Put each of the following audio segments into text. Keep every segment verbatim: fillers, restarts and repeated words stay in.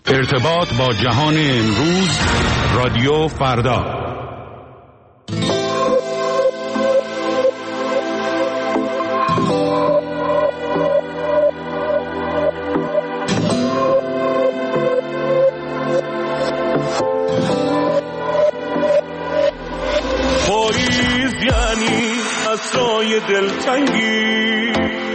ارتباط با جهان امروز، رادیو فردا. پاییز یعنی عصای دلتنگی،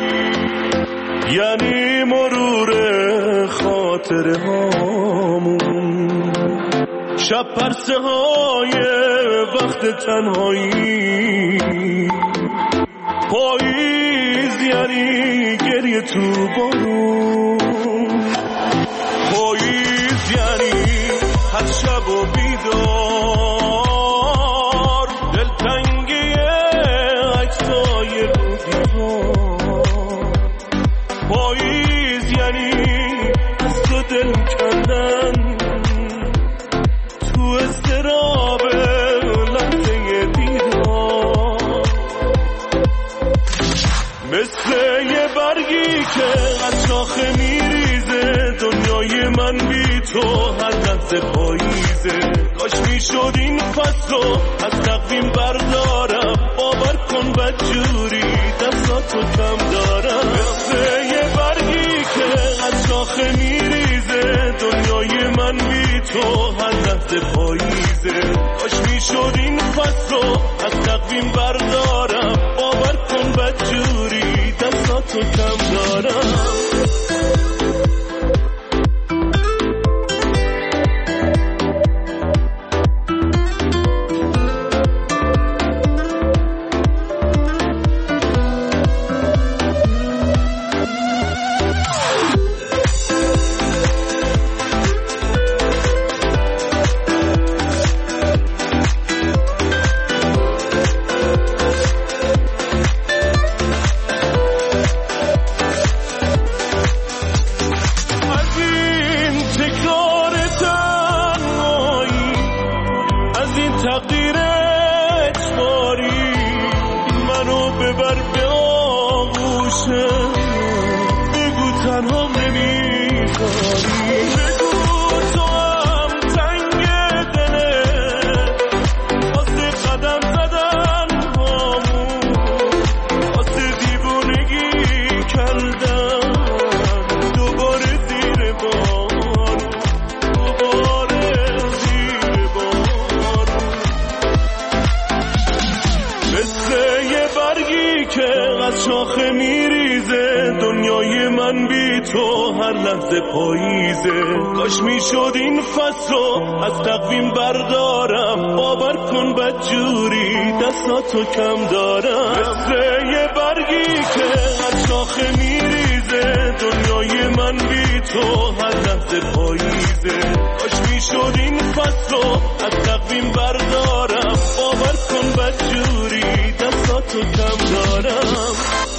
یعنی مرور خاطره هامون، شب پرسه های وقت تنهایی. پاییز یعنی گریه تو بارون، پاییز یعنی هر شب و بیدار، دلتنگی عکسای رو دیوار. پاییز یعنی از تو دل کندن تو اضطراب لحظه دیدار، مثل یه برگی که از شاخه میریزه. دنیای من بی تو هر لحظه پاییزه. کاش میشد این فصل از تقویم بردارم، باور کن بدجوری دستاتو کم دارم. مثل یه برگی که از شاخه میریزه. دنیای من بی تو هر لحظه پاییزه. کاش میشد این فصل از تقویم بردارم، باور کن بدجوری دستاتو کم دارم. شاخه میریزه. دنیای من بی تو هر لحظه پاییزه. کاش میشد این فصل از تقویم بردارم، باور کن بدجوری دستاتو کم دارم. مثل یه برگی که از شاخه میریزه. دنیای من بی تو هر لحظه پاییزه. کاش میشد این فصل از تقویم بردارم، باور کن بدجوری دستاتو کم دارم.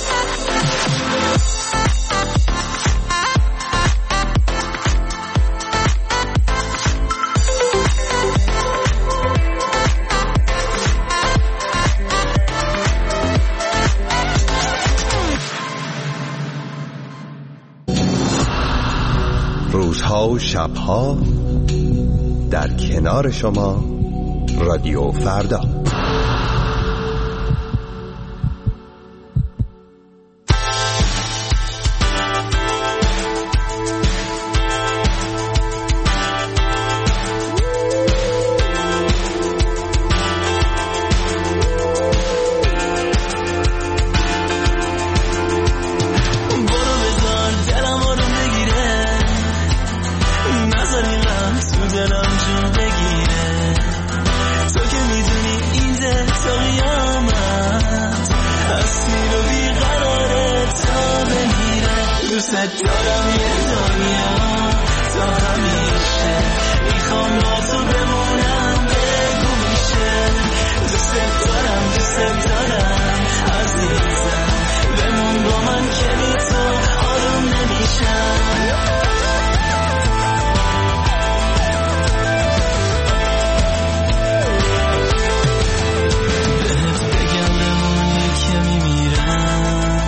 روزها و شبها در کنار شما، رادیو فردا.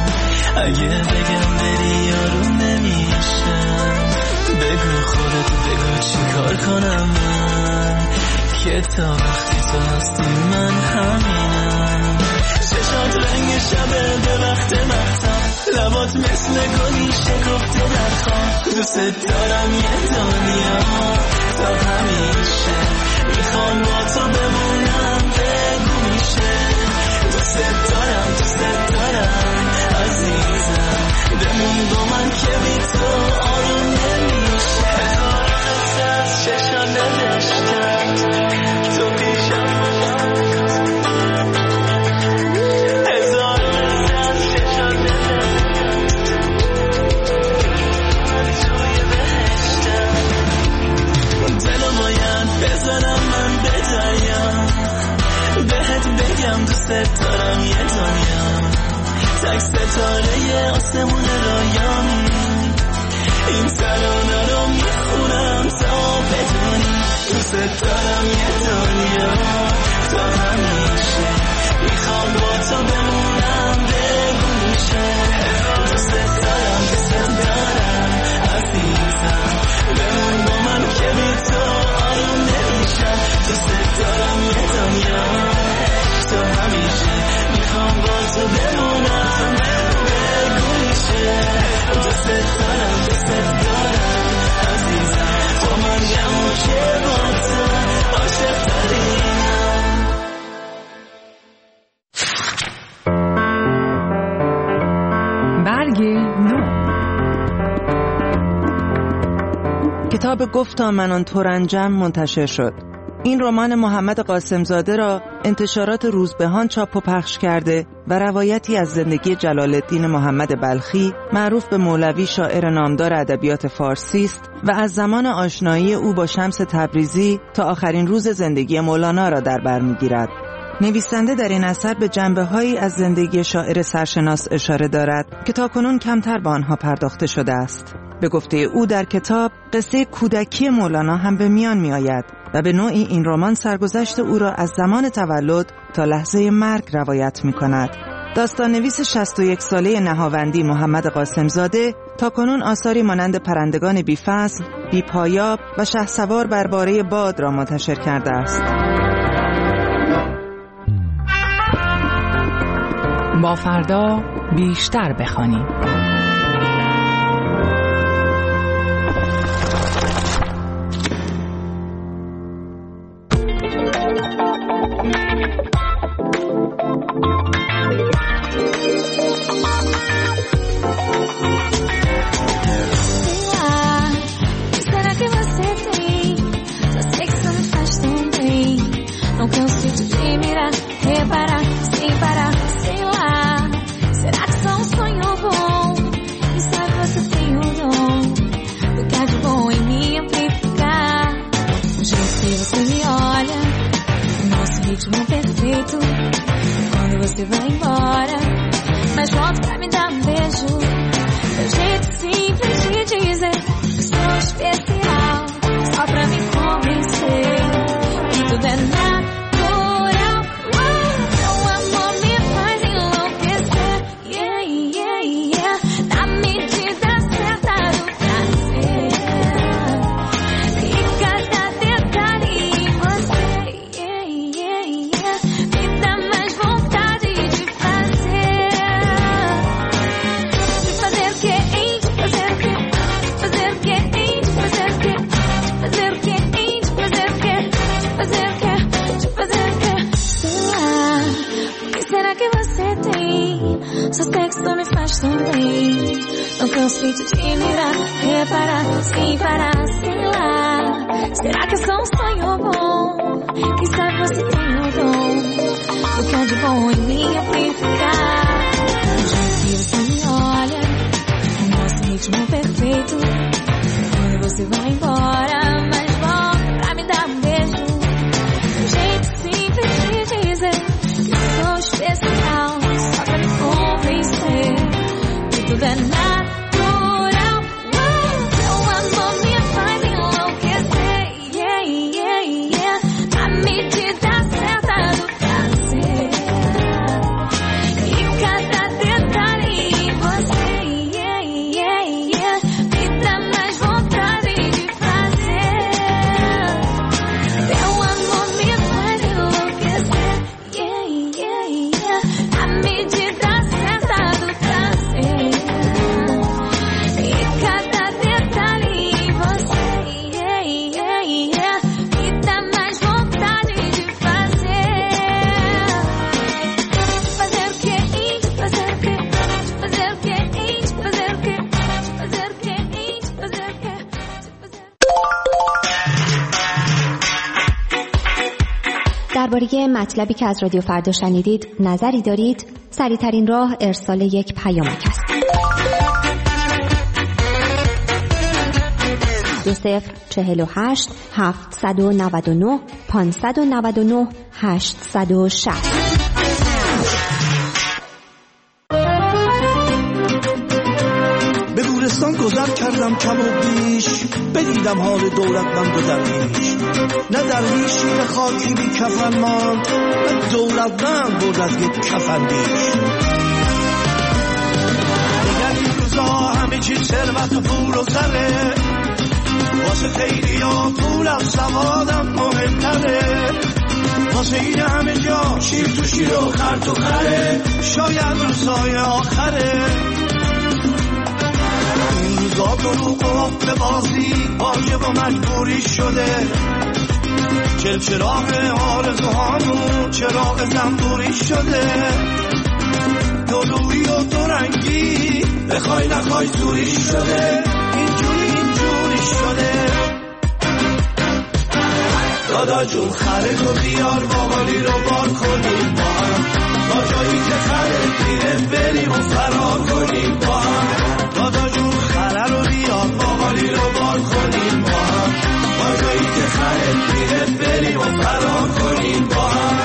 اگه بگم بری یارو نمیشم، بگو خودت چیکار کنم من که تا وقتی تو هستی من همینم. چشات رنگ شبه به وقت مختم، لبات مثل گلی شکفته در خواب. دوست دارم یه دنیا تا همیشه، میخوام با تو بمونم بگو میشه. دوست دارم دوست دارم عزیزم، بمون با من که بی تو آروم نمیشه. هزار قصه از چشان نوشتم تو پیشم باشم، هزار قصه از چشان نوشتم توی بهشتم. دلو باید بزنم من به دریا، بهت بگم دوست دارم یه دنیا، تک ستاره آسمون رایانی. این ترانه رو میخونم تا بدونی دوست دارم یه دنیا تا همیشه، میخوام با تو بمونم بگو میشه. دوست دارم دوست دارم عزیزم، بمون با من که بی تو آروم نمیشم. دوست دارم یه دنیا تا همیشه، میخوام با تو بمونم بگو میشه. دوست دارم دوست دارم عزیزم، با من گمون که با تو عاشق داریم. برگ نو. کتاب گفتا من آن ترنجم منتشر شد. این رمان محمد قاسمزاده را انتشارات روزبهان چاپ و پخش کرده و روایتی از زندگی جلال الدین محمد بلخی معروف به مولوی شاعر نامدار ادبیات فارسی است و از زمان آشنایی او با شمس تبریزی تا آخرین روز زندگی مولانا را در بر می‌گیرد. نویسنده در این اثر به جنبه‌هایی از زندگی شاعر سرشناس اشاره دارد که تاکنون کمتر به آنها پرداخته شده است. به گفته او در کتاب قصه کودکی مولانا هم به میان می آید و به نوعی این رمان سرگذشت او را از زمان تولد تا لحظه مرگ روایت می کند. داستان نویس شصت و یک ساله نهاوندی محمد قاسمزاده تاکنون آثاری مانند پرندگان بی فصل، بی پایاب و شهسوار بر باره باد را منتشر کرده است. با فردا بیشتر بخوانیم. Vida mais vontade de درباره مطلبی که از رادیو فردا شنیدید نظری دارید؟ سریع‌ترین راه ارسال یک پیامک است. دو صفر چهل و هشت هفتصد و نود و نه پانصد و نود و نه هشتصد و شصت. به گورستان گذر کردم کم و بیش، بدیدم حال دولتمند و درویش. نه درویشی به خاکی بی کفن ماند، نه دولتمند بود از یک کفن بیش. دیگر این روزا همه چیز ثروت و پول و زره، واسه خیلی ها پولم سوادم مهمتره. واسه این همه جا شیر تو شیر و خر تو خره، شاید روزای آخره. این روزا دروغ و حب بازی واجب و مجبوری شده. چل چراغ آرزوهامون چراغ زنبوری شده. دلویی و دورنگی بخوای نخوای زوری شده. اینجوری اینجوری شده. دادا جون خره تو بیار باقالی رو بار کنیم با هم، با جایی که خره دیره بریم و فرار کنیم با هم. دادا جون خره رو بیار باقالی رو بار کنیم با هم، با جایی که خره دیره بریم و فرار کنیم با هم.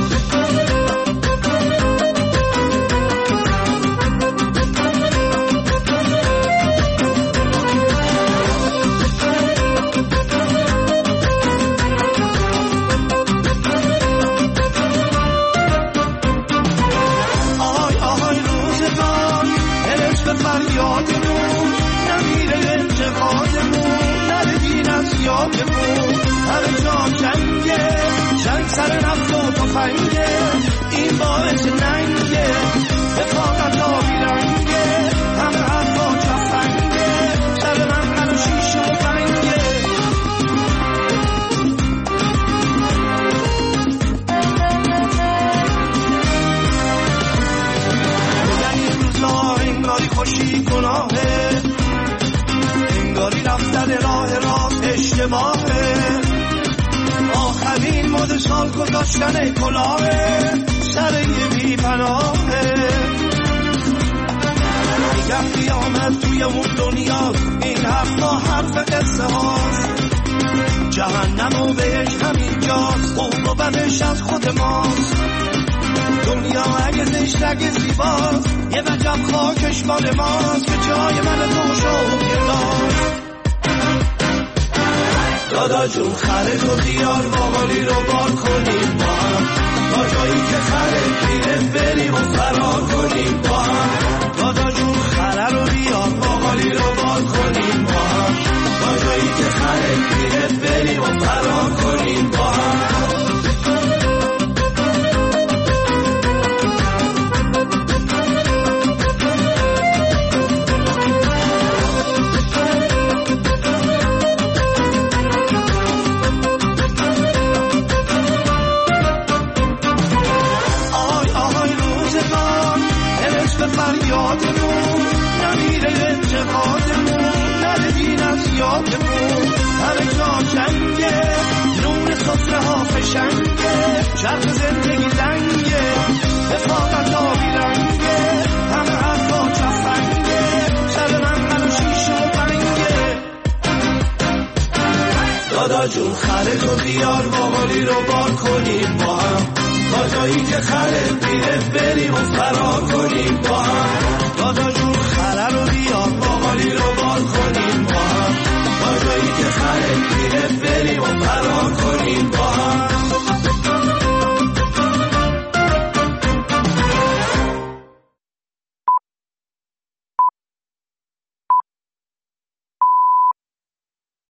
یادمون نمیره انتقادمون، نره دین از یادمون. همه جا جنگه، جنگ سر نفت و تفنگه، این باعث ننگه، رفاقت آبی رنگه، همه حرفا جفنگه، سر من من و شیشه و بنگه. بگن این روزا انگاری خوشی گناهه، انگاری رفتن راه راست اشتباهه. آخرین مد سال گذاشتن کلاهه، سر یه بی پناهه. میگم قیامت توی اون دنیا، این حرفا حرف قصه هاست. جهنم و بهش همین جاست، خوب و بدش از خود ماست. دنیا اگه زشت اگه زیباست، یه وجب خاکش مال ماست که جای من تو شد داشت. دادا جون خره تو بیار باقالی رو بار کنیم با هم، با جایی که خره دیره بریم و فرار کنیم با هم. دادا جون خره رو بیار باقالی رو بار کنیم با هم، با جایی که خره دیره بریم و فرار کنیم با هم. فریادمون نمیره انتقادمون، نره دین از یادمون. همه جا جنگه، نون سفره ها فشنگه، چرخ زندگی زنگه، رفاقت آبی رنگه، همه حرفا چفنگه، سر من من و شیشه و بنگه. دادا جون خره تو بیار باقالی رو بار کنیم با هم، با جایی که خره دیره بریم و فرار کنیم با هم. دادا جون خره رو بیار